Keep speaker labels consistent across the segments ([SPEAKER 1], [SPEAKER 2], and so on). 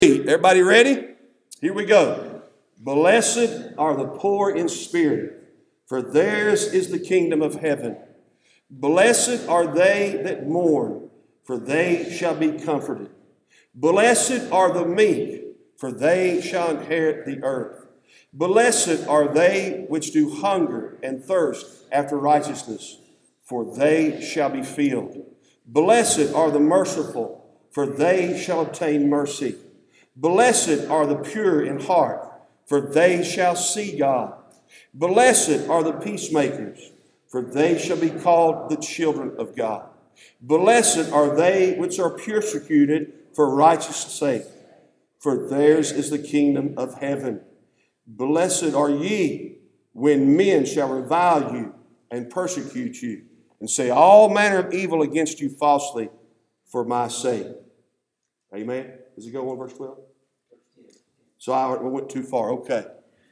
[SPEAKER 1] Everybody ready? Here we go. Blessed are the poor in spirit, for theirs is the kingdom of heaven. Blessed are they that mourn, for they shall be comforted. Blessed are the meek, for they shall inherit the earth. Blessed are they which do hunger and thirst after righteousness, for they shall be filled. Blessed are the merciful, for they shall obtain mercy. Blessed are the pure in heart, for they shall see God. Blessed are the peacemakers, for they shall be called the children of God. Blessed are they which are persecuted for righteousness' sake, for theirs is the kingdom of heaven. Blessed are ye when men shall revile you and persecute you, and say all manner of evil against you falsely for my sake. Amen. Does it go on verse 12? So I went too far. Okay.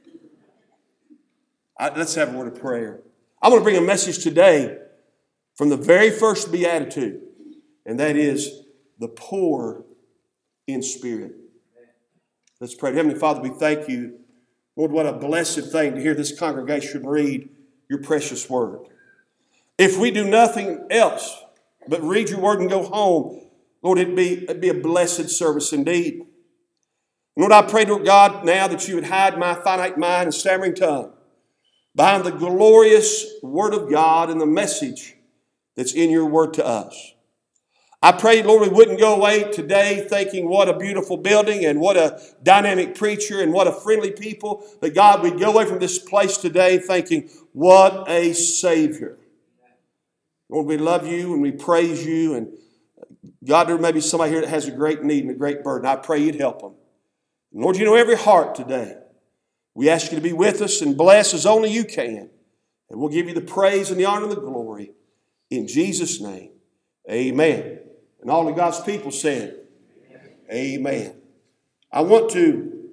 [SPEAKER 1] Let's have a word of prayer. I want to bring a message today from the very first beatitude, and that is the poor in spirit. Let's pray. Heavenly Father, we thank you. Lord, what a blessed thing to hear this congregation read your precious word. If we do nothing else but read your word and go home, Lord, it'd be a blessed service indeed. Lord, I pray, Lord God, now that you would hide my finite mind and stammering tongue behind the glorious word of God and the message that's in your word to us. I pray, Lord, we wouldn't go away today thinking what a beautiful building and what a dynamic preacher and what a friendly people. But God, we'd go away from this place today thinking, what a Savior. Lord, we love you and we praise you. And God, there may be somebody here that has a great need and a great burden. I pray you'd help them. Lord, you know every heart today. We ask you to be with us and bless as only you can. And we'll give you the praise and the honor and the glory. In Jesus' name, amen. And all of God's people said, amen. I want to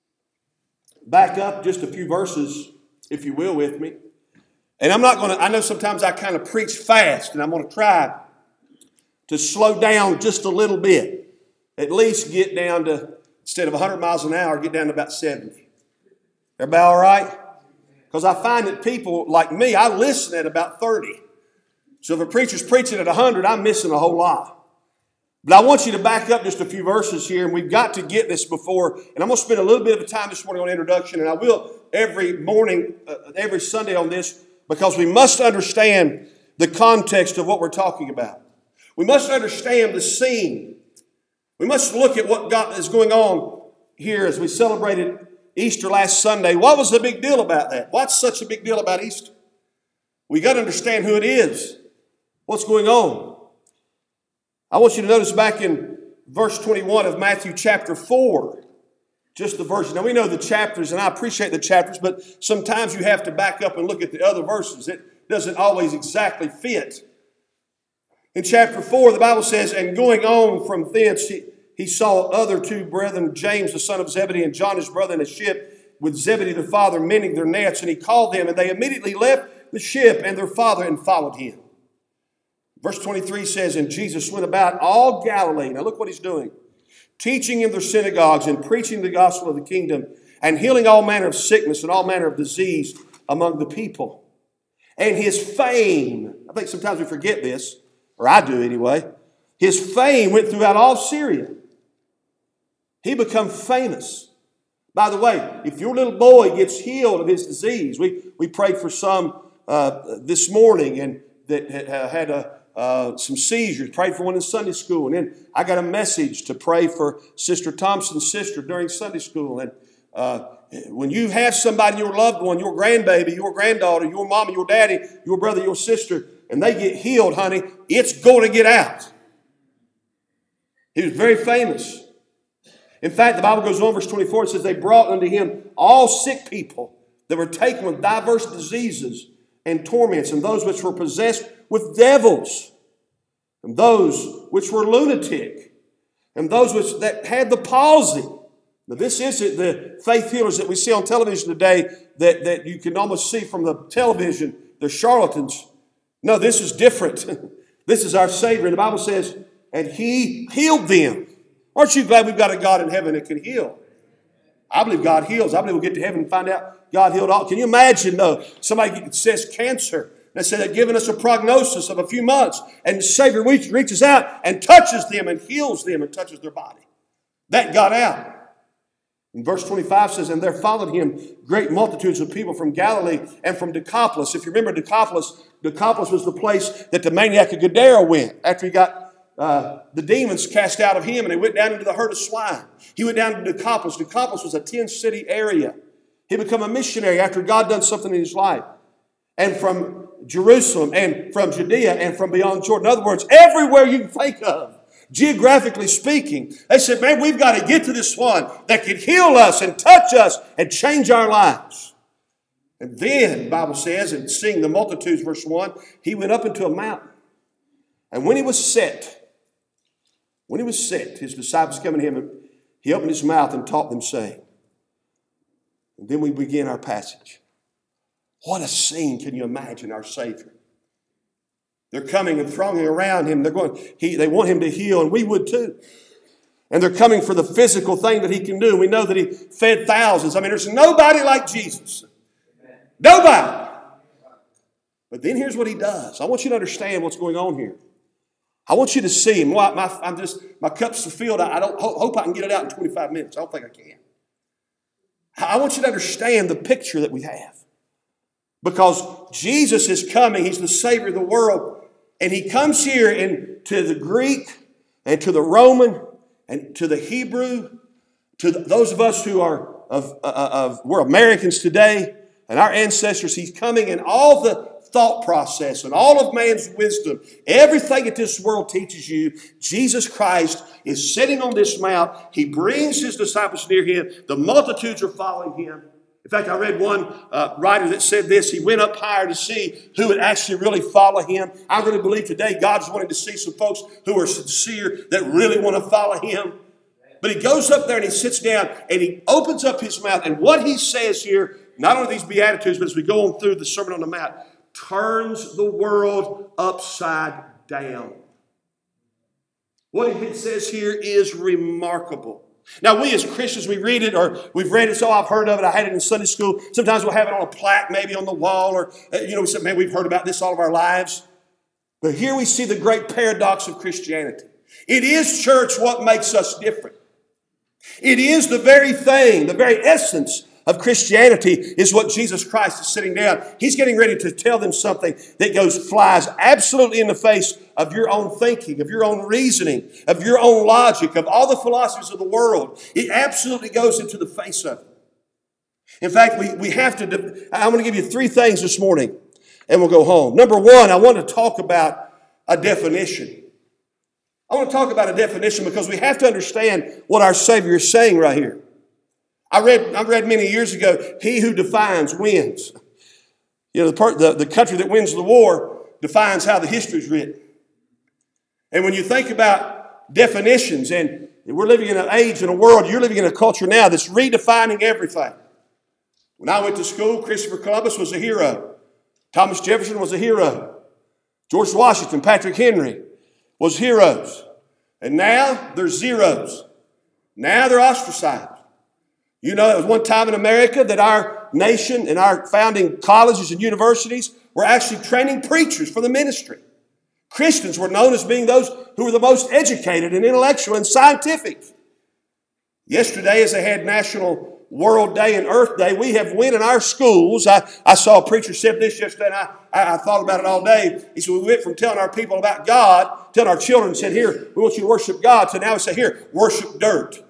[SPEAKER 1] back up just a few verses, if you will, with me. And I know sometimes I kind of preach fast, and I'm going to try to slow down just a little bit. At least get down to, instead of 100 miles an hour, get down to about 70. Everybody all right? Because I find that people like me, I listen at about 30. So if a preacher's preaching at 100, I'm missing a whole lot. But I want you to back up just a few verses here, and we've got to get this before. And I'm going to spend a little bit of time this morning on introduction, and I will every morning, every Sunday on this, because we must understand the context of what we're talking about. We must understand the scene. We must look at what God is going on here as we celebrated Easter last Sunday. What was the big deal about that? What's such a big deal about Easter? We got to understand who it is. What's going on? I want you to notice back in verse 21 of Matthew chapter 4, just the verses. Now we know the chapters, and I appreciate the chapters, but sometimes you have to back up and look at the other verses. It doesn't always exactly fit. In chapter 4, the Bible says, and going on from thence, he saw other two brethren, James the son of Zebedee and John his brother, in a ship with Zebedee the father mending their nets. And he called them, and they immediately left the ship and their father and followed him. Verse 23 says, and Jesus went about all Galilee. Now look what he's doing. Teaching in their synagogues and preaching the gospel of the kingdom and healing all manner of sickness and all manner of disease among the people. And his fame, I think sometimes we forget this, or I do anyway, his fame went throughout all Syria. He became famous. By the way, if your little boy gets healed of his disease, we prayed for some this morning and that had some seizures, prayed for one in Sunday school. And then I got a message to pray for Sister Thompson's sister during Sunday school. And when you have somebody, your loved one, your grandbaby, your granddaughter, your mama, your daddy, your brother, your sister, and they get healed, honey, it's going to get out. He was very famous. In fact, the Bible goes on, verse 24, it says, they brought unto him all sick people that were taken with diverse diseases and torments, and those which were possessed with devils, and those which were lunatic, and those that had the palsy. Now, this isn't the faith healers that we see on television today that you can almost see from the television. They're charlatans. No, this is different. This is our Savior. And the Bible says, and he healed them. Aren't you glad we've got a God in heaven that can heal? I believe God heals. I believe we'll get to heaven and find out God healed all. Can you imagine, though, somebody says cancer. They say they've given us a prognosis of a few months. And the Savior reaches out and touches them and heals them and touches their body. That got out. And verse 25 says, and there followed him great multitudes of people from Galilee and from Decapolis. If you remember Decapolis was the place that the maniac of Gadara went after he got the demons cast out of him, and he went down into the herd of swine. He went down to Decapolis. Decapolis was a 10-city area. He became a missionary after God done something in his life. And from Jerusalem and from Judea and from beyond Jordan. In other words, everywhere you can think of, geographically speaking, they said, man, we've got to get to this one that can heal us and touch us and change our lives. And then, the Bible says, and seeing the multitudes, verse 1, he went up into a mountain. And when he was set, his disciples coming to him, and he opened his mouth and taught them, saying, and then we begin our passage. What a scene can you imagine, our Savior? They're coming and thronging around him. They want him to heal, and we would too. And they're coming for the physical thing that he can do. We know that he fed thousands. I mean, there's nobody like Jesus. Nobody. But then here's what he does. I want you to understand what's going on here. I want you to see him. My cup's so filled. I don't hope I can get it out in 25 minutes. I don't think I can. I want you to understand the picture that we have. Because Jesus is coming. He's the Savior of the world. And he comes here to the Greek and to the Roman and to the Hebrew, to those of us who are we're Americans today and our ancestors. He's coming in all the thought process and all of man's wisdom. Everything that this world teaches you, Jesus Christ is sitting on this mount. He brings his disciples near him. The multitudes are following him. In fact, I read one writer that said this. He went up higher to see who would actually really follow him. I really believe today God's wanting to see some folks who are sincere, that really want to follow him. But he goes up there and he sits down and he opens up his mouth. And what he says here, not only these Beatitudes, but as we go on through the Sermon on the Mount, turns the world upside down. What it says here is remarkable. Now, we as Christians, we read it, or we've read it, so I've heard of it. I had it in Sunday school. Sometimes we'll have it on a plaque, maybe on the wall, or, we say, man, we've heard about this all of our lives. But here we see the great paradox of Christianity. It is, church, what makes us different. It is the very thing, the very essence of Christianity is what Jesus Christ is sitting down. He's getting ready to tell them something that flies absolutely in the face of your own thinking, of your own reasoning, of your own logic, of all the philosophies of the world. It absolutely goes into the face of it. In fact, we have to, I'm going to give you 3 things this morning and we'll go home. Number 1, I want to talk about a definition. I want to talk about a definition because we have to understand what our Savior is saying right here. I read many years ago, he who defines wins. The country that wins the war defines how the history is written. And when you think about definitions, and we're living in an age, in a world, you're living in a culture now that's redefining everything. When I went to school, Christopher Columbus was a hero. Thomas Jefferson was a hero. George Washington, Patrick Henry was heroes. And now they're zeros. Now they're ostracized. You know, there was one time in America that our nation and our founding colleges and universities were actually training preachers for the ministry. Christians were known as being those who were the most educated and intellectual and scientific. Yesterday, as they had National World Day and Earth Day, we have went in our schools. I saw a preacher said this yesterday, and I thought about it all day. He said, we went from telling our people about God, telling our children, said, here, we want you to worship God. So now we say, here, worship dirt.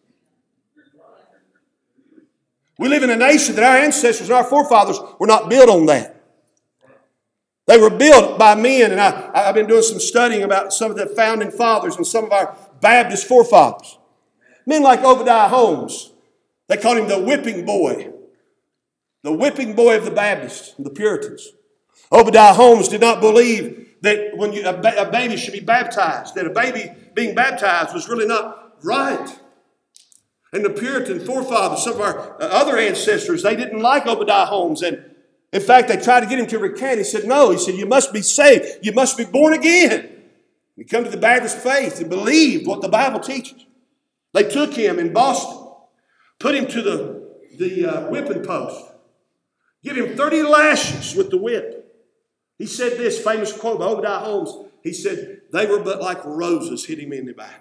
[SPEAKER 1] We live in a nation that our ancestors and our forefathers were not built on that. They were built by men, and I've been doing some studying about some of the founding fathers and some of our Baptist forefathers. Men like Obadiah Holmes. They called him the whipping boy. The whipping boy of the Baptists, the Puritans. Obadiah Holmes did not believe that when a baby should be baptized, that a baby being baptized was really not right. And the Puritan forefathers, some of our other ancestors, they didn't like Obadiah Holmes. And in fact, they tried to get him to recant. He said, no. He said, you must be saved. You must be born again. You come to the Baptist faith and believe what the Bible teaches. They took him in Boston, put him to the whipping post, give him 30 lashes with the whip. He said this famous quote by Obadiah Holmes. He said, they were but like roses hitting me in the back.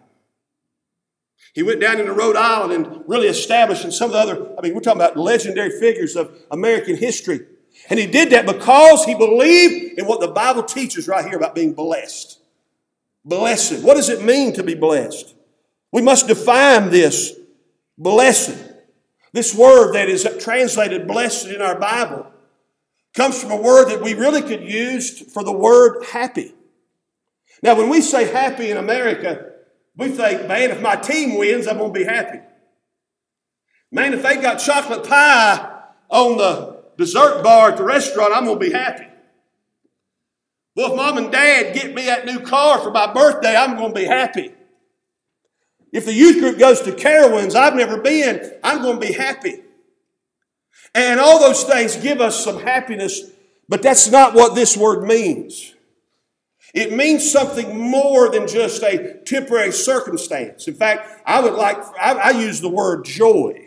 [SPEAKER 1] He went down into Rhode Island and really established in some of the other, we're talking about legendary figures of American history. And he did that because he believed in what the Bible teaches right here about being blessed. Blessed. What does it mean to be blessed? We must define this. Blessed. This word that is translated blessed in our Bible comes from a word that we really could use for the word happy. Now, when we say happy in America, we think, man, if my team wins, I'm going to be happy. Man, if they got chocolate pie on the dessert bar at the restaurant, I'm going to be happy. Well, if mom and dad get me that new car for my birthday, I'm going to be happy. If the youth group goes to Carowinds, I've never been, I'm going to be happy. And all those things give us some happiness, but that's not what this word means. It means something more than just a temporary circumstance. In fact, I use the word joy.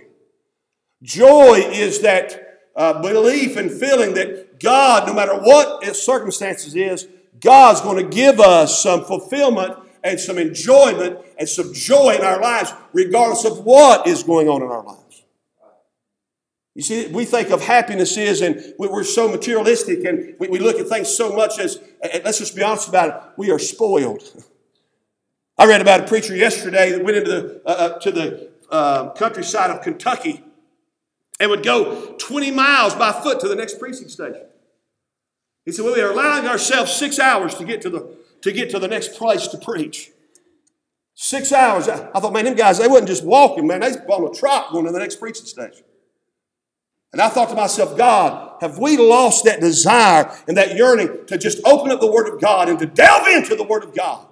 [SPEAKER 1] Joy is that belief and feeling that God, no matter what its circumstances is, God's going to give us some fulfillment and some enjoyment and some joy in our lives, regardless of what is going on in our lives. You see, we think of happiness and we're so materialistic and we look at things so much as, let's just be honest about it, we are spoiled. I read about a preacher yesterday that went into the countryside of Kentucky and would go 20 miles by foot to the next preaching station. He said, well, we are allowing ourselves 6 hours to get to the next place to preach. 6 hours. I thought, man, them guys, they wasn't just walking, man. They was on a trot going to the next preaching station. And I thought to myself, God, have we lost that desire and that yearning to just open up the Word of God and to delve into the Word of God?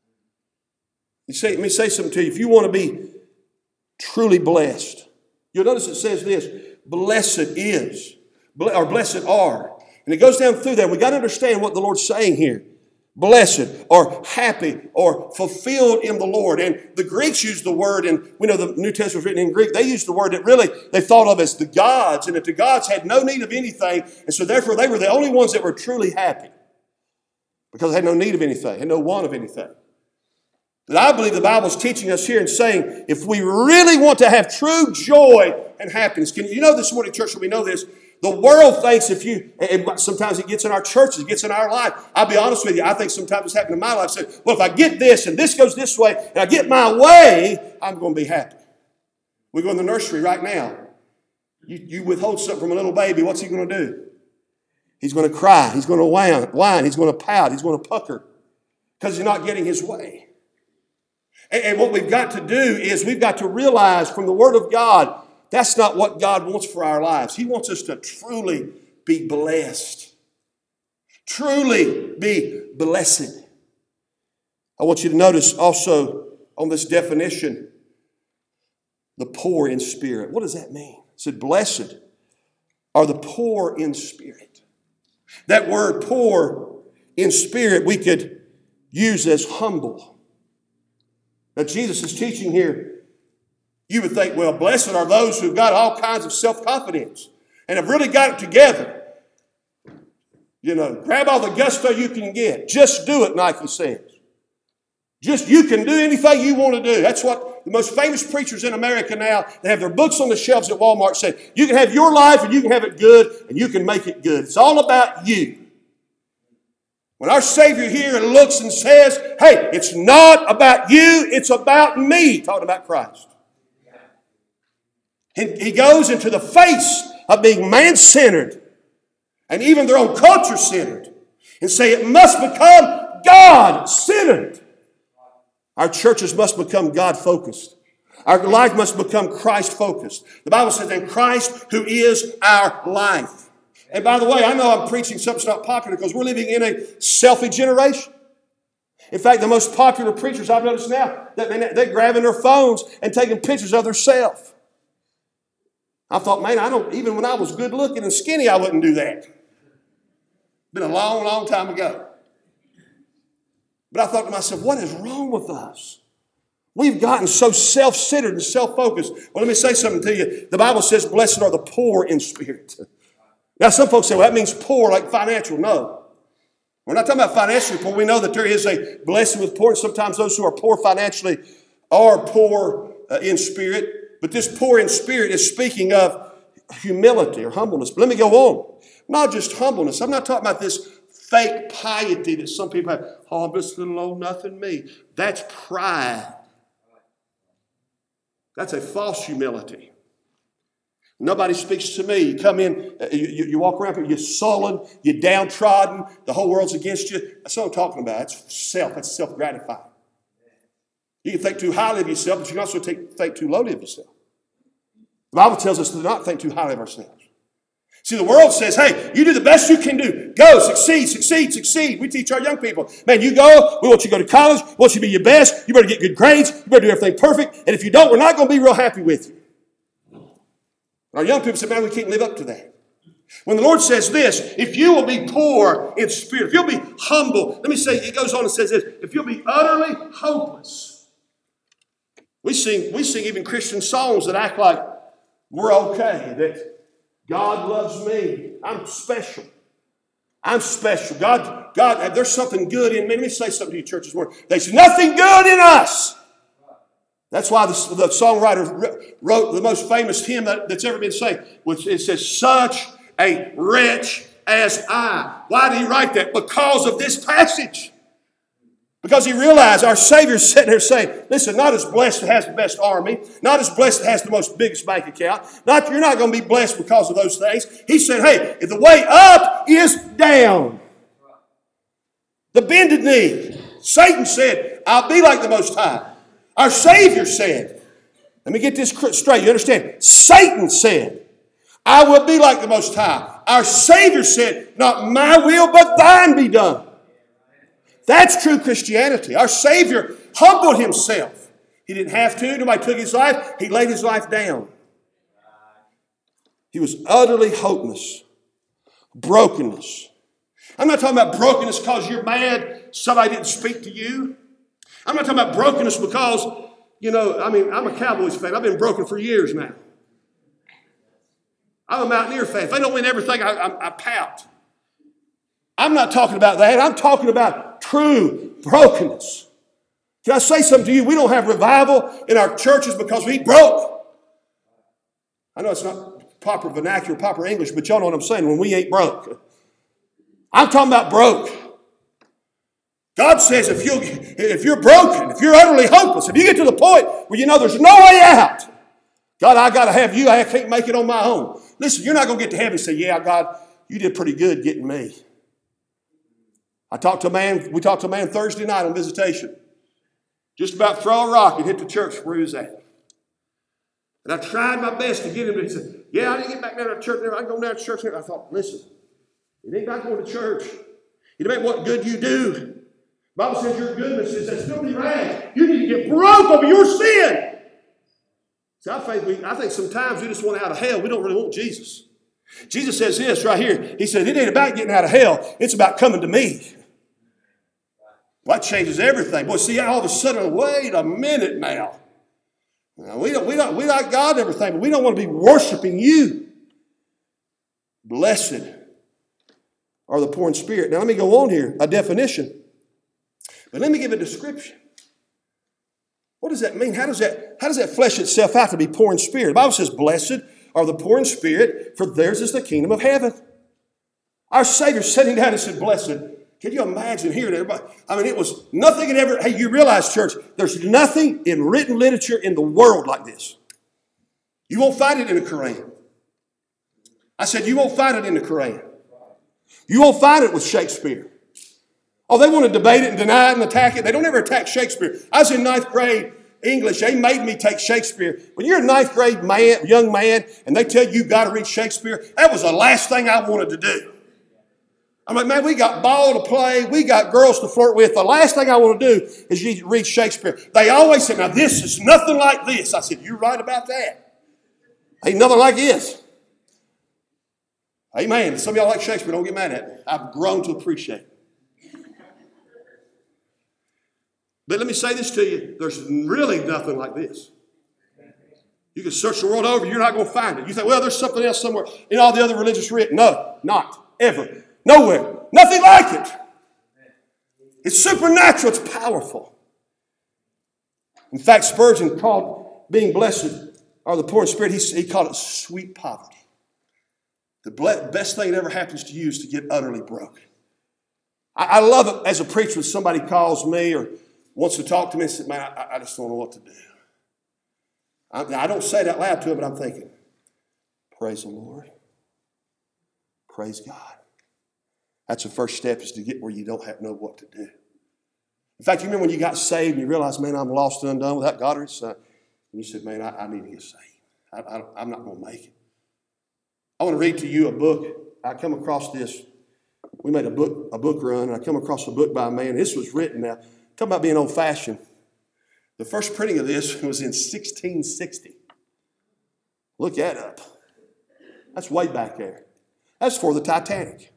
[SPEAKER 1] Let me say something to you. If you want to be truly blessed, you'll notice it says this, blessed is, or blessed are. And it goes down through there. We've got to understand what the Lord's saying here. Blessed or happy or fulfilled in the Lord. And the Greeks used the word, and we know the New Testament was written in Greek. They used the word that really they thought of as the gods, and that the gods had no need of anything. And so therefore they were the only ones that were truly happy because they had no need of anything, had no want of anything. But I believe the Bible's teaching us here and saying if we really want to have true joy and happiness, you know this morning, church, we know this, the world thinks and sometimes it gets in our churches, it gets in our life. I'll be honest with you, I think sometimes it's happened in my life. Say, well, if I get this and this goes this way and I get my way, I'm going to be happy. We go in the nursery right now. You withhold something from a little baby, what's he going to do? He's going to cry. He's going to whine. He's going to pout. He's going to pucker because he's not getting his way. And what we've got to do is we've got to realize from the Word of God, that's not what God wants for our lives. He wants us to truly be blessed. Truly be blessed. I want you to notice also on this definition, the poor in spirit. What does that mean? It said, blessed are the poor in spirit. That word poor in spirit we could use as humble. Now Jesus is teaching here. You would think, well, blessed are those who've got all kinds of self-confidence and have really got it together. You know, grab all the gusto you can get. Just do it, Nike says. Just you can do anything you want to do. That's what the most famous preachers in America now, they have their books on the shelves at Walmart saying, you can have your life and you can have it good and you can make it good. It's all about you. When our Savior here looks and says, hey, it's not about you, it's about me, talking about Christ. He goes into the face of being man-centered and even their own culture-centered and say it must become God-centered. Our churches must become God-focused. Our life must become Christ-focused. The Bible says, in Christ who is our life. And by the way, I know I'm preaching something that's not popular because we're living in a selfie generation. In fact, the most popular preachers I've noticed now, they're grabbing their phones and taking pictures of themselves. I thought, man, even when I was good looking and skinny, I wouldn't do that. Been a long, long time ago. But I thought to myself, what is wrong with us? We've gotten so self-centered and self-focused. Well, let me say something to you. The Bible says, blessed are the poor in spirit. Now, some folks say, well, that means poor like financial. No. We're not talking about financially poor. We know that there is a blessing with poor. Sometimes those who are poor financially are poor in spirit. But this poor in spirit is speaking of humility or humbleness. But let me go on. Not just humbleness. I'm not talking about this fake piety that some people have. Oh, I'm just little old nothing me. That's pride. That's a false humility. Nobody speaks to me. You come in, you walk around, you're sullen, you're downtrodden, the whole world's against you. That's what I'm talking about. That's self. That's self-gratifying. You can think too highly of yourself, but you can also think too lowly of yourself. The Bible tells us to not think too highly of ourselves. See, the world says, hey, you do the best you can do. Go, succeed, succeed, succeed. We teach our young people, man, you go, we want you to go to college, we want you to be your best, you better get good grades, you better do everything perfect, and if you don't, we're not going to be real happy with you. Our young people say, man, we can't live up to that. When the Lord says this, if you will be poor in spirit, if you'll be humble, let me say, it goes on and says this, if you'll be utterly hopeless. We sing even Christian songs that act like we're okay, that God loves me. I'm special. I'm special. God, there's something good in me. Let me say something to you, church, this morning. There's nothing good in us. That's why the songwriter wrote the most famous hymn that's ever been sang, which it says, such a wretch as I. Why did he write that? Because of this passage. Because he realized our Savior's sitting there saying, listen, not as blessed that has the best army, not as blessed that has the most biggest bank account, you're not going to be blessed because of those things. He said, hey, if the way up is down. The bended knee. Satan said, I'll be like the Most High. Our Savior said, let me get this straight, you understand? Satan said, I will be like the Most High. Our Savior said, not my will, but thine be done. That's true Christianity. Our Savior humbled himself. He didn't have to. Nobody took his life. He laid his life down. He was utterly hopeless. Brokenness. I'm not talking about brokenness because you're mad somebody didn't speak to you. I'm not talking about brokenness because, I'm a Cowboys fan. I've been broken for years now. I'm a Mountaineer fan. If they don't win everything, I pout. I'm not talking about that. I'm talking about true brokenness. Can I say something to you? We don't have revival in our churches because we broke. I know it's not proper vernacular, proper English, but y'all know what I'm saying when we ain't broke. I'm talking about broke. God says if you're broken, if you're utterly hopeless, if you get to the point where you know there's no way out, God, I got to have you. I can't make it on my own. Listen, you're not going to get to heaven and say, yeah, God, you did pretty good getting me. We talked to a man Thursday night on visitation. Just about throw a rock and hit the church where he was at. And I tried my best to get him to say, yeah, I didn't get back down to church. I go down to church. I thought, listen, it ain't about going to church. It ain't what good you do. The Bible says your goodness is as filthy rags. You need to get broke over your sin. See, I think sometimes we just want out of hell. We don't really want Jesus. Jesus says this right here. He said, it ain't about getting out of hell. It's about coming to me. Well, that changes everything. Boy, see, all of a sudden, wait a minute now. We like God and everything, but we don't want to be worshiping you. Blessed are the poor in spirit. Now, let me go on here, a definition. But let me give a description. What does that mean? How does that flesh itself out to be poor in spirit? The Bible says, blessed are the poor in spirit, for theirs is the kingdom of heaven. Our Savior sitting down and said, blessed. Can you imagine hearing everybody? It was nothing ever. Hey, you realize, church, there's nothing in written literature in the world like this. You won't find it in the Quran. I said, you won't find it in the Quran. You won't find it with Shakespeare. Oh, they want to debate it and deny it and attack it. They don't ever attack Shakespeare. I was in 9th grade English. They made me take Shakespeare. When you're a 9th grade young man, and they tell you got to read Shakespeare, that was the last thing I wanted to do. I'm like, man, we got ball to play. We got girls to flirt with. The last thing I want to do is read Shakespeare. They always say, now this is nothing like this. I said, you're right about that. Ain't nothing like this. Amen. Some of y'all like Shakespeare. Don't get mad at me. I've grown to appreciate it. But let me say this to you. There's really nothing like this. You can search the world over, you're not going to find it. You think, well, there's something else somewhere in all the other religious written. No, not ever. Nowhere. Nothing like it. It's supernatural. It's powerful. In fact, Spurgeon called being blessed, or the poor in spirit, he called it sweet poverty. The best thing that ever happens to you is to get utterly broken. I love it as a preacher when somebody calls me or wants to talk to me and says, man, I just don't know what to do. I don't say it out loud to him, but I'm thinking, praise the Lord. Praise God. That's the first step, is to get where you don't know what to do. In fact, you remember when you got saved and you realized, man, I'm lost and undone without God or His Son. And you said, man, I need to get saved. I'm not going to make it. I want to read to you a book. I come across this. We made a book run, and I come across a book by a man. This was written now. Talking about being old-fashioned. The first printing of this was in 1660. Look that up. That's way back there. That's for the Titanic.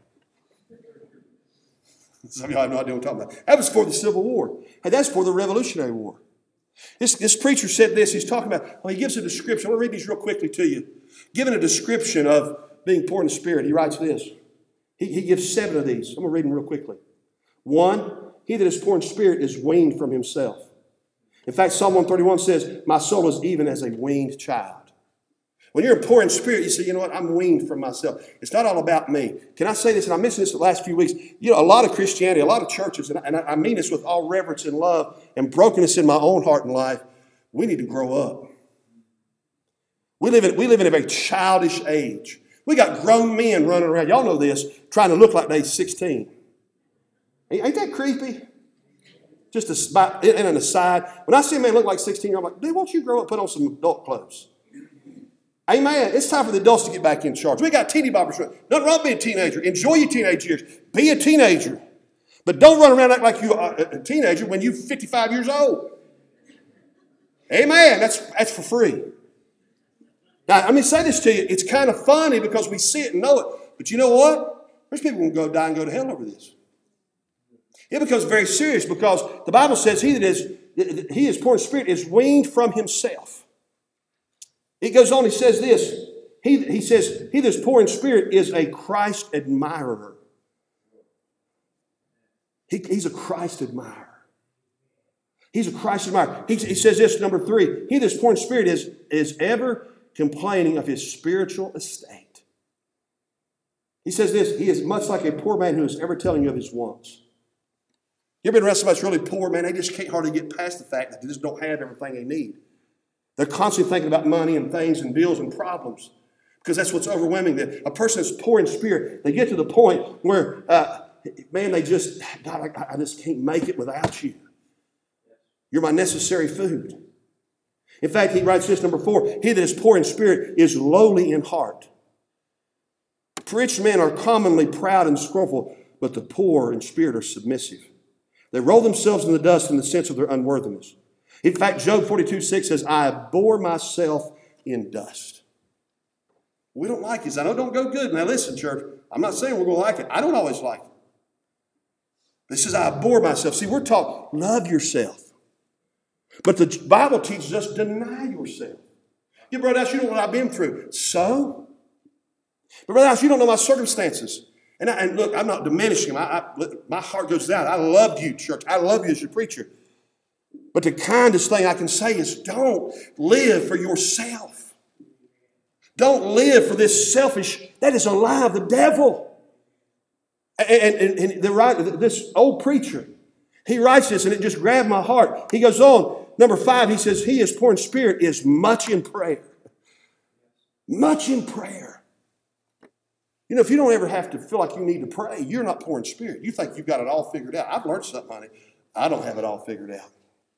[SPEAKER 1] Some of y'all have no idea what I'm talking about. That was for the Civil War. And that's for the Revolutionary War. This preacher said this. He's talking about, well, he gives a description. I want to read these real quickly to you. Giving a description of being poor in the spirit, he writes this. He gives 7 of these. I'm going to read them real quickly. 1, he that is poor in spirit is weaned from himself. In fact, Psalm 131 says, my soul is even as a weaned child. When you're poor in spirit, you say, you know what, I'm weaned from myself. It's not all about me. Can I say this? And I mentioned this the last few weeks. You know, a lot of Christianity, a lot of churches, and I mean this with all reverence and love and brokenness in my own heart and life, we need to grow up. We live in a very childish age. We got grown men running around, y'all know this, trying to look like they're 16. Ain't that creepy? Just in an aside. When I see a man look like 16, I'm like, dude, won't you grow up and put on some adult clothes? Amen. It's time for the adults to get back in charge. We got teeny boppers. Nothing wrong with being a teenager. Enjoy your teenage years. Be a teenager. But don't run around act like you're a teenager when you're 55 years old. Amen. That's for free. Now, let me say this to you. It's kind of funny because we see it and know it. But you know what? There's people who can go die and go to hell over this. It becomes very serious because the Bible says he is poor in spirit is weaned from himself. It goes on, he says this. He says, he that is poor in spirit is a Christ admirer. He's a Christ admirer. He's a Christ admirer. He says this, number 3. He that is poor in spirit is ever complaining of his spiritual estate. He says this, he is much like a poor man who is ever telling you of his wants. You ever been around somebody that's really poor, man? They just can't hardly get past the fact that they just don't have everything they need. They're constantly thinking about money and things and bills and problems because that's what's overwhelming them. A person that's poor in spirit, they get to the point where, man, they just, God, I just can't make it without you. You're my necessary food. In fact, he writes this, number 4, he that is poor in spirit is lowly in heart. Rich men are commonly proud and scornful, but the poor in spirit are submissive. They roll themselves in the dust in the sense of their unworthiness. In fact, Job 42:6 says, I abhor myself in dust. We don't like this. I know it don't go good. Now listen, church, I'm not saying we're going to like it. I don't always like it. This says, I abhor myself. See, we're taught, love yourself. But the Bible teaches us, deny yourself. Yeah, brother, that's you know what I've been through. So? But brother, that's you don't know my circumstances. And look, I'm not diminishing him. My heart goes out. I love you, church. I love you as your preacher. But the kindest thing I can say is don't live for yourself. Don't live for this selfish, that is a lie of the devil. And this old preacher, he writes this and it just grabbed my heart. He goes on, number 5, he says, he is poor in spirit is much in prayer. Much in prayer. You know, if you don't ever have to feel like you need to pray, you're not poor in spirit. You think you've got it all figured out. I've learned something, honey. I don't have it all figured out.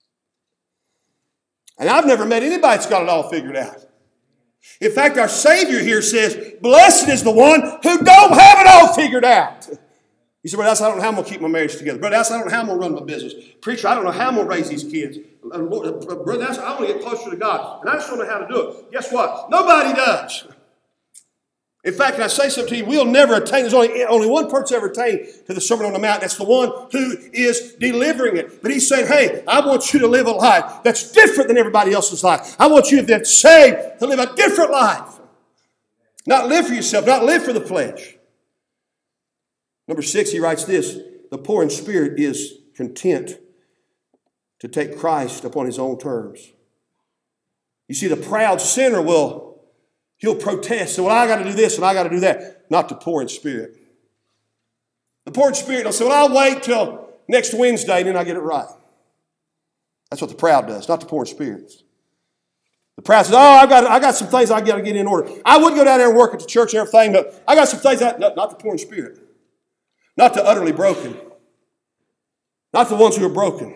[SPEAKER 1] And I've never met anybody that's got it all figured out. In fact, our Savior here says, blessed is the one who don't have it all figured out. You say, brother, I don't know how I'm going to keep my marriage together. Brother, I don't know how I'm going to run my business. Preacher, I don't know how I'm going to raise these kids. Brother, I want to get closer to God. And I just don't know how to do it. Guess what? Nobody does. In fact, can I say something to you? We'll never attain. There's only one person ever attained to the Sermon on the Mount. That's the one who is delivering it. But he's saying, hey, I want you to live a life that's different than everybody else's life. I want you, if that's saved, to live a different life. Not live for yourself, not live for the flesh. Number 6, he writes this: the poor in spirit is content to take Christ upon his own terms. You see, the proud sinner he'll protest. So, well, I got to do this and I got to do that. Not the poor in spirit. The poor in spirit will say, well, I'll wait till next Wednesday and then I'll get it right. That's what the proud does, not the poor in spirit. The proud says, oh, I got some things I got to get in order. I would go down there and work at the church and everything, but I got some things. Not the poor in spirit. Not the utterly broken. Not the ones who are broken.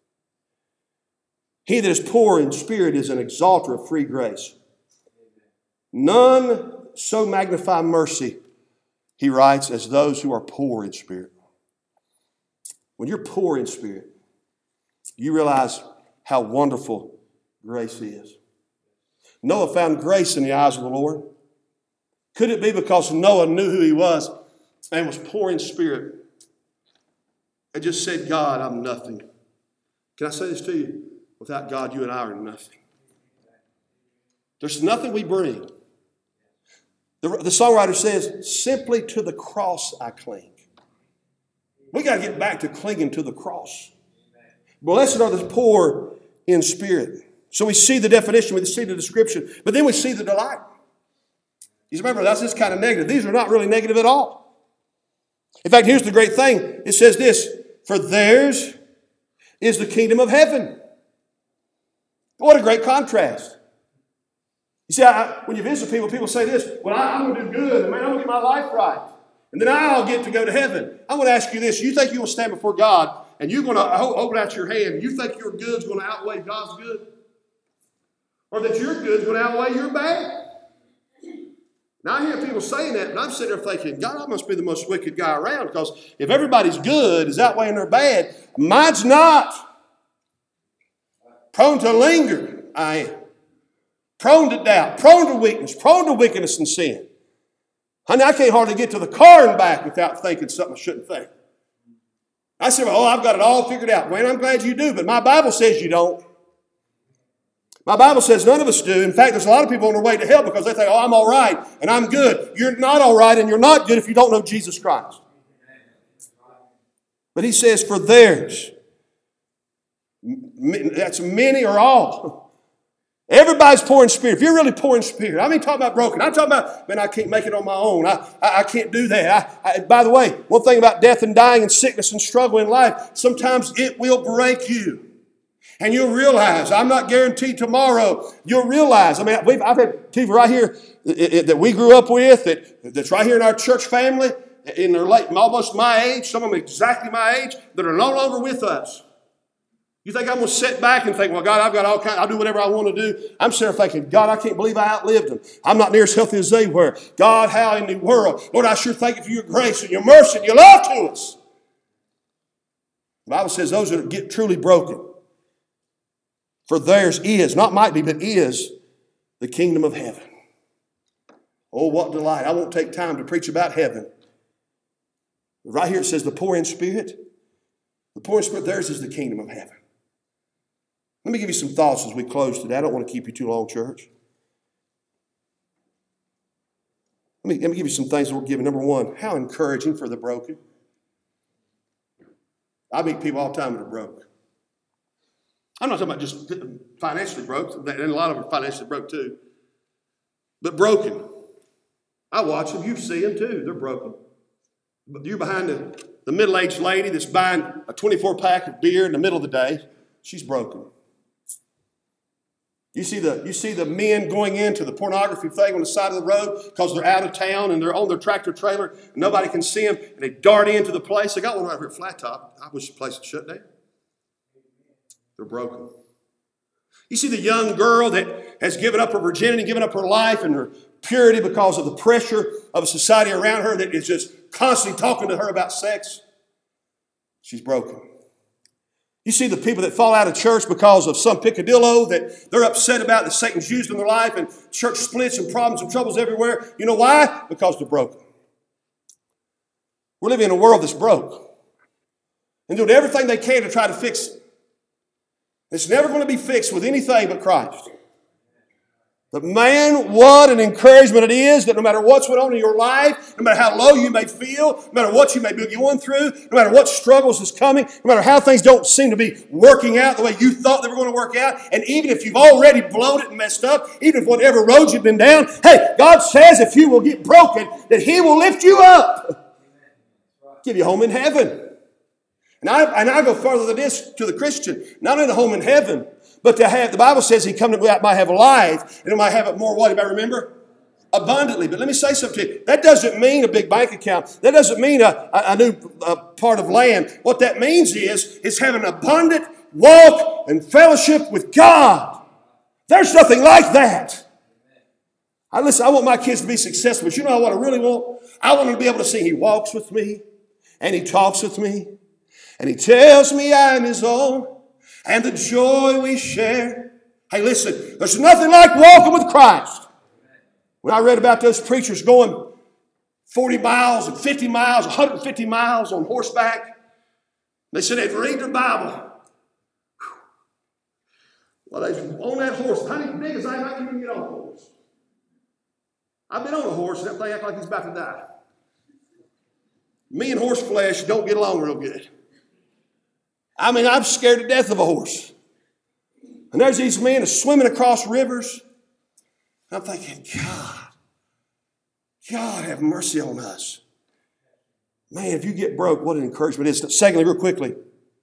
[SPEAKER 1] He that is poor in spirit is an exalter of free grace. None so magnify mercy, he writes, as those who are poor in spirit. When you're poor in spirit, you realize how wonderful grace is. Noah found grace in the eyes of the Lord. Could it be because Noah knew who he was and was poor in spirit and just said, God, I'm nothing? Can I say this to you? Without God, you and I are nothing. There's nothing we bring. The songwriter says, simply to the cross I cling. We got to get back to clinging to the cross. Blessed are the poor in spirit. So we see the definition, we see the description, but then we see the delight. You remember, that's just kind of negative. These are not really negative at all. In fact, here's the great thing. It says this: for theirs is the kingdom of heaven. What a great contrast. You see, when you visit people say this: well, I'm going to do good, and man, I'm going to get my life right, and then I'll get to go to heaven. I want to ask you this: you think you will stand before God, and you're going to hold out your hand, you think your good's going to outweigh God's good? Or that your good's going to outweigh your bad? Now, I hear people saying that, and I'm sitting there thinking, God, I must be the most wicked guy around, because if everybody's good is outweighing their bad, mine's not. Prone to linger, I am. Prone to doubt, prone to weakness, prone to wickedness and sin. Honey, I can't hardly get to the car and back without thinking something I shouldn't think. I say, well, I've got it all figured out. Well, I'm glad you do, but my Bible says you don't. My Bible says none of us do. In fact, there's a lot of people on their way to hell because they think, oh, I'm all right and I'm good. You're not all right and you're not good if you don't know Jesus Christ. But he says, for theirs, that's many or all. Everybody's poor in spirit. If you're really poor in spirit, I mean, talking about broken. I'm talking about, man, I can't make it on my own. I can't do that. By the way, one thing about death and dying and sickness and struggle in life, sometimes it will break you. And you'll realize, I'm not guaranteed tomorrow. You'll realize, I mean, I've had people right here that we grew up with, that's right here in our church family, in their late, almost my age, some of them exactly my age, that are no longer with us. You think I'm going to sit back and think, well, God, I've got all kinds, I'll do whatever I want to do. I'm sitting there thinking, God, I can't believe I outlived them. I'm not near as healthy as they were. God, how in the world? Lord, I sure thank you for your grace and your mercy and your love to us. The Bible says those that get truly broken, for theirs is, not might be, but is the kingdom of heaven. Oh, what delight. I won't take time to preach about heaven. Right here it says the poor in spirit. The poor in spirit, theirs is the kingdom of heaven. Let me give you some thoughts as we close today. I don't want to keep you too long, church. Let me give you some things that we're giving. Number one, how encouraging for the broken. I meet people all the time that are broke. I'm not talking about just financially broke, and a lot of them are financially broke too. But broken. I watch them. You see them too. They're broken. But you're behind the middle-aged lady that's buying a 24-pack of beer in the middle of the day. She's broken. You see the men going into the pornography thing on the side of the road because they're out of town and they're on their tractor trailer and nobody can see them, and they dart into the place. They got one right here at Flat Top. I wish the place had shut down. They're broken. You see the young girl that has given up her virginity, given up her life and her purity because of the pressure of a society around her that is just constantly talking to her about sex. She's broken. You see the people that fall out of church because of some picadillo that they're upset about that Satan's used in their life, and church splits and problems and troubles everywhere. You know why? Because they're broken. We're living in a world that's broke and doing everything they can to try to fix it. It's never going to be fixed with anything but Christ. But man, what an encouragement it is that no matter what's going on in your life, no matter how low you may feel, no matter what you may be going through, no matter what struggles is coming, no matter how things don't seem to be working out the way you thought they were going to work out, and even if you've already blown it and messed up, even if whatever road you've been down, hey, God says if you will get broken, that He will lift you up. Give you a home in heaven. And I go further than this to the Christian. Not only a home in heaven, but to have, the Bible says He come that we might have life, and it might have it more, what, anybody remember? Abundantly. But let me say something to you. That doesn't mean a big bank account. That doesn't mean a new part of land. What that means is having an abundant walk and fellowship with God. There's nothing like that. I want my kids to be successful, but you know what I really want? I want them to be able to see He walks with me, and He talks with me, and He tells me I'm His own, and the joy we share. Hey, listen, there's nothing like walking with Christ. When I read about those preachers going 40 miles and 50 miles, 150 miles on horseback, they said they'd read their Bible. Well, they on that horse. How big as I am, I can't even get on a horse. I've been on a horse, and that thing acts like he's about to die. Me and horse flesh don't get along real good. I mean, I'm scared to death of a horse. And there's these men swimming across rivers. And I'm thinking, God have mercy on us. Man, if you get broke, what an encouragement it is. Secondly, real quickly,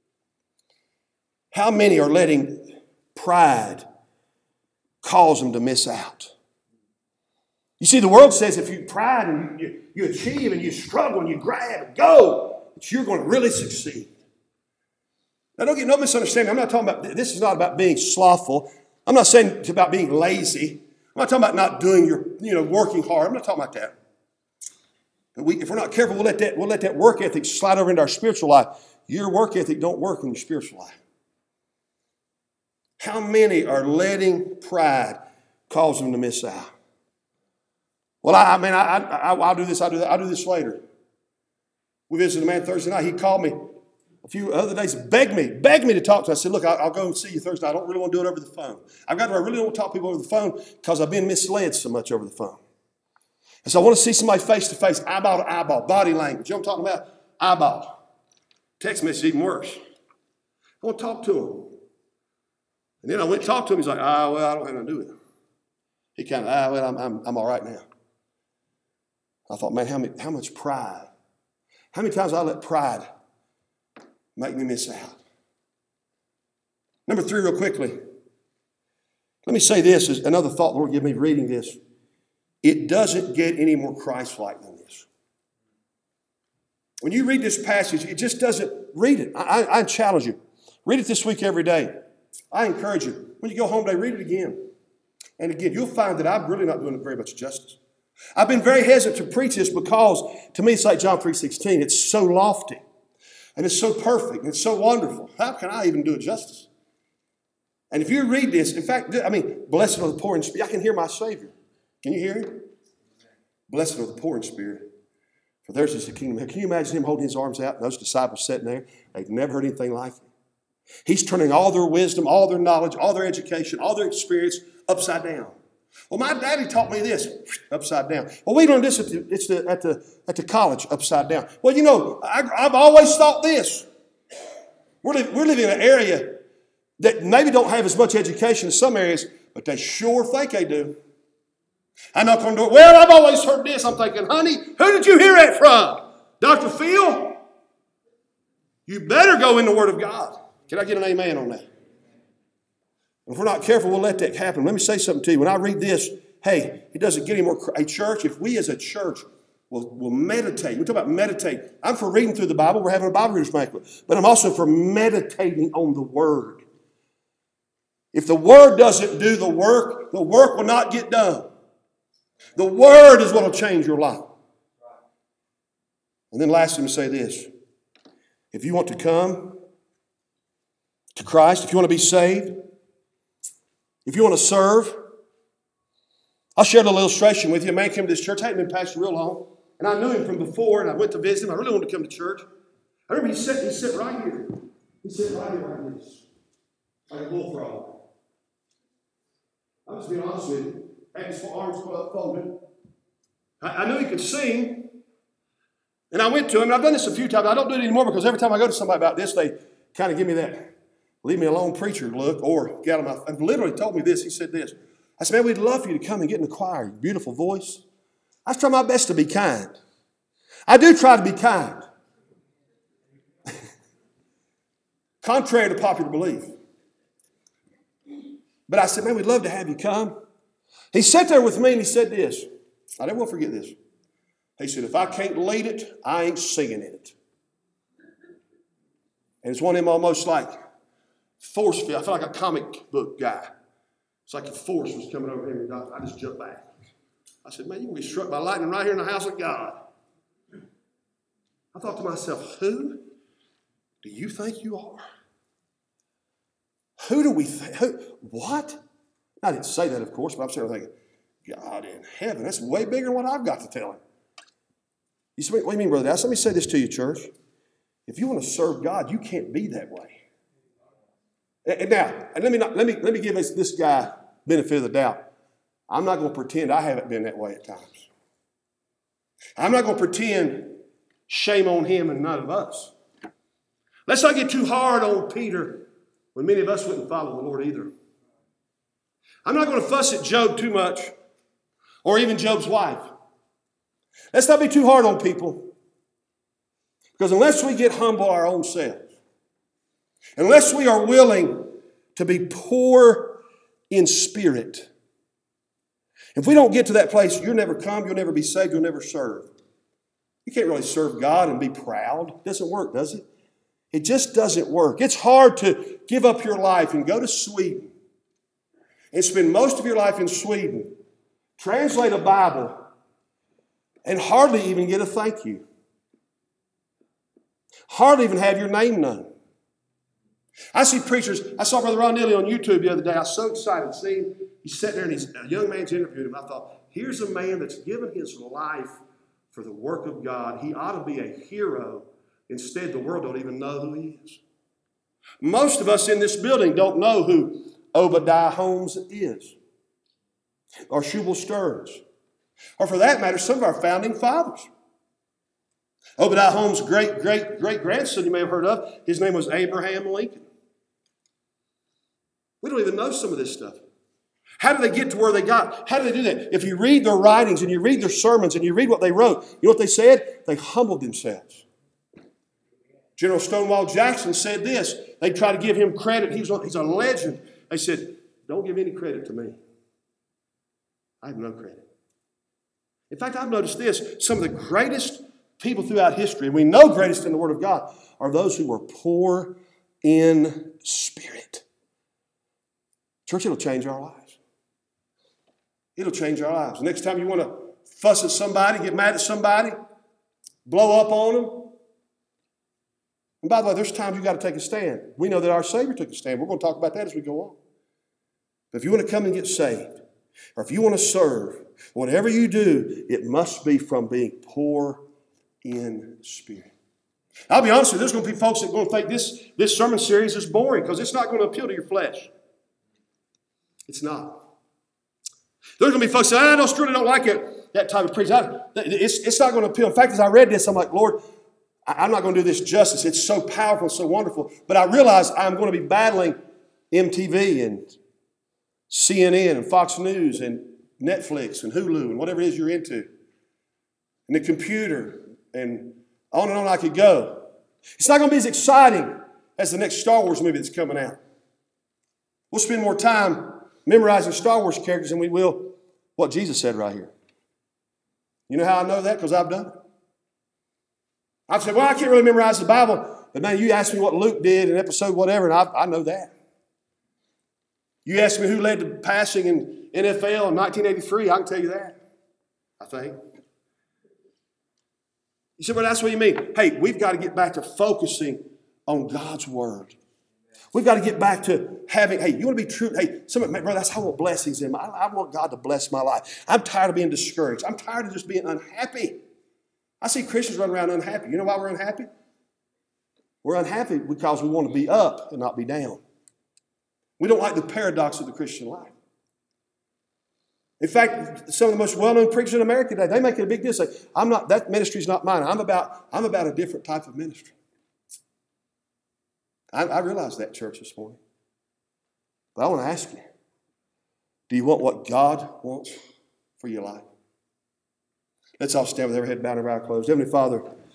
[SPEAKER 1] how many are letting pride cause them to miss out? You see, the world says if you pride and you achieve and you struggle and you grab and go, that you're going to really succeed. Now, don't get no misunderstanding. I'm not talking about, this is not about being slothful. I'm not saying it's about being lazy. I'm not talking about not doing working hard. I'm not talking about that. But if we're not careful, we'll let that work ethic slide over into our spiritual life. Your work ethic don't work in your spiritual life. How many are letting pride cause them to miss out? Well, I'll do this, I'll do this later. We visited a man Thursday night. He called me a few other days, begged me to talk to him. I said, look, I'll go and see you Thursday. I don't really want to do it over the phone. I really don't want to talk to people over the phone because I've been misled so much over the phone. And so I want to see somebody face to face, eyeball to eyeball, body language. You know what I'm talking about? Eyeball. Text message even worse. I want to talk to him. And then I went and talked to him. He's like, well, I don't have nothing to do with it. He kind of, I'm all right now. I thought, man, how much pride. How many times I let pride make me miss out? Number 3, real quickly. Let me say this is another thought the Lord gave me reading this. It doesn't get any more Christ-like than this. When you read this passage, it just doesn't read it. I challenge you. Read it this week every day. I encourage you. When you go home today, read it again. And again, you'll find that I'm really not doing it very much justice. I've been very hesitant to preach this because to me it's like John 3:16. It's so lofty. And it's so perfect. And it's so wonderful. How can I even do it justice? And if you read this, in fact, blessed are the poor in spirit. I can hear my Savior. Can you hear Him? Blessed are the poor in spirit, for theirs is the kingdom. Can you imagine Him holding His arms out and those disciples sitting there? They've never heard anything like it. He's turning all their wisdom, all their knowledge, all their education, all their experience upside down. Well, my daddy taught me this, upside down. Well, we learned this at the college, upside down. Well, I've always thought this. We're living in an area that maybe don't have as much education as some areas, but they sure think they do. I knock on the door. Well, I've always heard this. I'm thinking, honey, who did you hear that from? Dr. Phil? You better go in the Word of God. Can I get an amen on that? If we're not careful, we'll let that happen. Let me say something to you. When I read this, hey, it doesn't get any more. A church, if we as a church will meditate. We talk about meditate. I'm for reading through the Bible. We're having a Bible readers banquet. But I'm also for meditating on the Word. If the Word doesn't do the work will not get done. The Word is what will change your life. And then lastly, let me say this. If you want to come to Christ, if you want to be saved, if you want to serve, I'll share a little illustration with you. A man came to this church. I hadn't been pastoring real long. And I knew him from before, and I went to visit him. I really wanted to come to church. I remember he sat right here. He sat right here like this, like a bullfrog. I'm just being honest with you. Had his arms folded. I knew he could sing. And I went to him, and I've done this a few times. I don't do it anymore because every time I go to somebody about this, they kind of give me that leave me alone preacher look or get out of my... And literally told me this. He said this. I said, man, we'd love for you to come and get in the choir. Beautiful voice. I try my best to be kind. I do try to be kind. Contrary to popular belief. But I said, man, we'd love to have you come. He sat there with me and he said this. I never will forget this. He said, if I can't lead it, I ain't singing in it. And it's one of them almost like force field. I feel like a comic book guy. It's like a force was coming over here and I just jumped back. I said, man, you can be struck by lightning right here in the house of God. I thought to myself, who do you think you are? Who do we think? What? I didn't say that, of course, but I'm sitting there thinking, God in heaven, that's way bigger than what I've got to tell him. You say, what do you mean, Brother Dallas? Let me say this to you, church. If you want to serve God, you can't be that way. And now, let me give this guy benefit of the doubt. I'm not going to pretend I haven't been that way at times. I'm not going to pretend shame on him and none of us. Let's not get too hard on Peter when many of us wouldn't follow the Lord either. I'm not going to fuss at Job too much, or even Job's wife. Let's not be too hard on people, because unless we get humble our own selves, unless we are willing to be poor in spirit, if we don't get to that place, you'll never come, you'll never be saved, you'll never serve. You can't really serve God and be proud. It doesn't work, does it? It just doesn't work. It's hard to give up your life and go to Sweden and spend most of your life in Sweden, translate a Bible, and hardly even get a thank you. Hardly even have your name known. I see preachers. I saw Brother Ron Neely on YouTube the other day. I was so excited to see him. He's sitting there and a young man's interviewing him. I thought, here's a man that's given his life for the work of God. He ought to be a hero. Instead, the world don't even know who he is. Most of us in this building don't know who Obadiah Holmes is, or Shubal Stearns, or for that matter, some of our founding fathers. Obadiah Holmes' great-great-great-grandson you may have heard of, his name was Abraham Lincoln. We don't even know some of this stuff. How did they get to where they got? How did they do that? If you read their writings and you read their sermons and you read what they wrote, you know what they said? They humbled themselves. General Stonewall Jackson said this. They tried to give him credit. He's a legend. They said, don't give any credit to me. I have no credit. In fact, I've noticed this. Some of the greatest people throughout history, and we know greatest in the Word of God, are those who were poor in spirit. Church, it'll change our lives. It'll change our lives. Next time you want to fuss at somebody, get mad at somebody, blow up on them. And by the way, there's times you've got to take a stand. We know that our Savior took a stand. We're going to talk about that as we go on. But if you want to come and get saved, or if you want to serve, whatever you do, it must be from being poor in spirit. I'll be honest with you, there's going to be folks that are going to think this sermon series is boring because it's not going to appeal to your flesh. It's not. There's going to be folks that I don't like it, that type of preaching. It's not going to appeal. In fact, as I read this, I'm like, Lord, I'm not going to do this justice. It's so powerful, so wonderful. But I realize I'm going to be battling MTV and CNN and Fox News and Netflix and Hulu and whatever it is you're into. And the computer and on I could go. It's not going to be as exciting as the next Star Wars movie that's coming out. We'll spend more time memorizing Star Wars characters than we will what Jesus said right here. You know how I know that? Because I've done it. I've said, well, I can't really memorize the Bible, but man, you asked me what Luke did in episode whatever, and I know that. You asked me who led the passing in NFL in 1983, I can tell you that, I think. You said, well, that's what you mean. Hey, we've got to get back to focusing on God's Word. We've got to get back to having, hey, you want to be true? Hey, brother, that's how I want blessings in. I want God to bless my life. I'm tired of being discouraged. I'm tired of just being unhappy. I see Christians running around unhappy. You know why we're unhappy? We're unhappy because we want to be up and not be down. We don't like the paradox of the Christian life. In fact, some of the most well-known preachers in America today, they make it a big deal. Say, that ministry's not mine. I'm about a different type of ministry. I realize that, church, this morning. But I want to ask you, do you want what God wants for your life? Let's all stand with every head bowed and our eyes closed. Heavenly Father,